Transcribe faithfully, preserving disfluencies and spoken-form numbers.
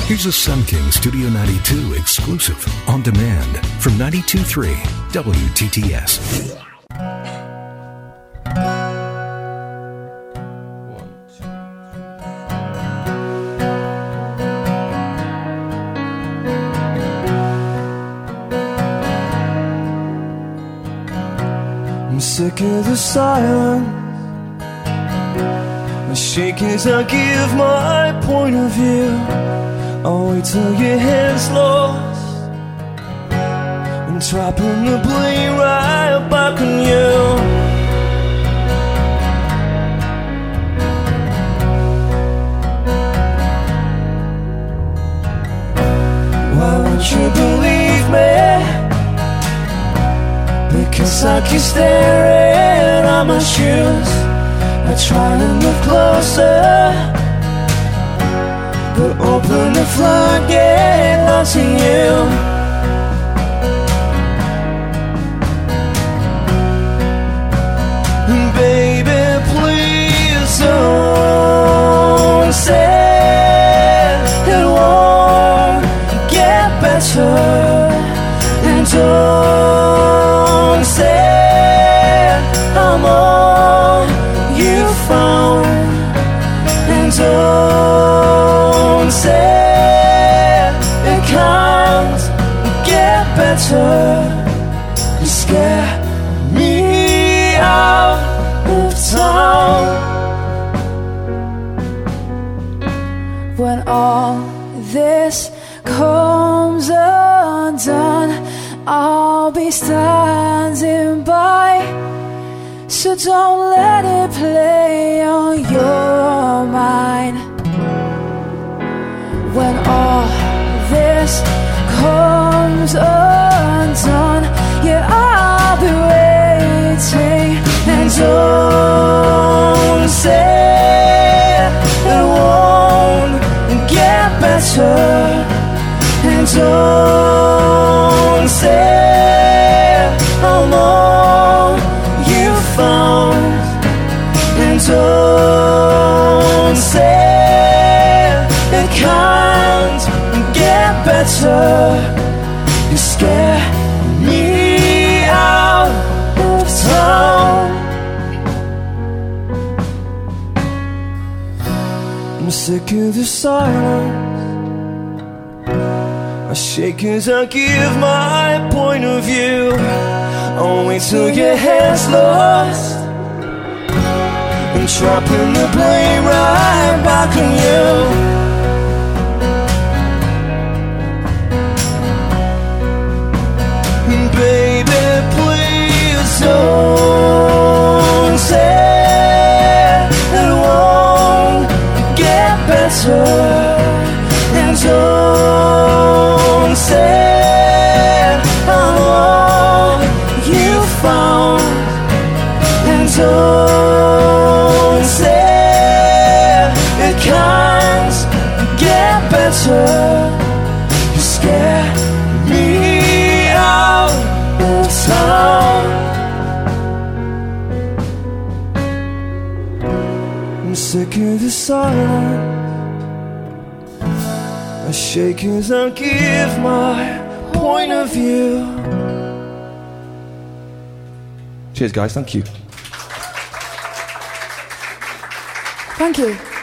Here's a Sun King Studio ninety-two exclusive on demand from ninety-two point three W T T S. I'm sick of the silence. I shake as I give my point of view. I'll wait till your head's lost and dropping the blame right back on you. Why won't you believe me? Because I keep staring at my shoes. I try to move closer, but open the floodgate, lost in you. And baby, please don't say it won't get better. And don't say I'm all you found. And don't say it can't get better. You scare me out of town. When all this comes undone, I'll be standing by. So don't let it play on your mind. When all this comes undone, yeah, I'll be waiting. And don't say it won't get better. And don't say I'm all you found. And don't say it can't get better. You scare me out of town. I'm sick of the silence. I shake as I give my point of view. I'll wait till your head's lost and dropping the blame right back on you. And baby, please don't say it won't get better. And don't say I'm all you found. And don't say it can't get better. You scare me out of town. I'm sick of the silence. I shake as I give my point of view. Cheers, guys. Thank you. Thank you.